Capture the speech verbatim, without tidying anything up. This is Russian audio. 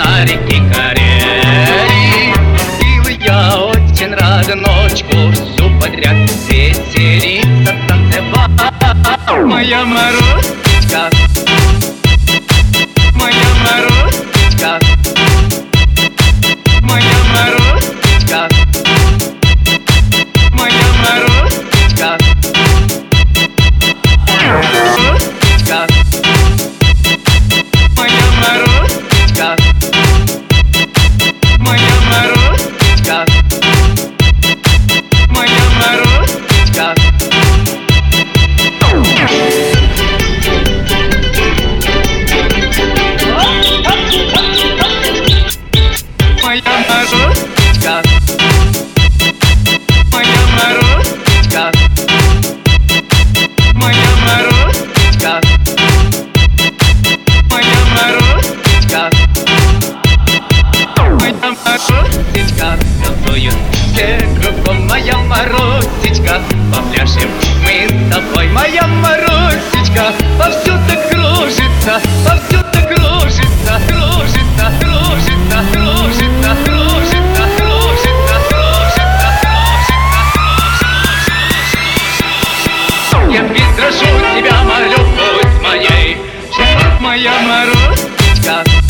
реке Карелии. И я очень рада ночку всю подряд веселиться, танцевать. Моя Марусечка, моя Марусечка, моя Марусечка, моя Марусечка, Марусечка, моя Марусечка, моя Марусечка, моя Марусечка. Моя Марусечка, моя Марусечка, моя Марусечка, моя Марусечка, моя Марусечка. Танцуют все кругом, моя Марусечка. Попляшем мы с тобой, моя Марусечка. Повсюду кружится, повсюду кружится, кружится, кружится, кружится, кружится, кружится, кружится, кружится. Я ведь прошу тебя, молю, будь моей, моя Марусечка.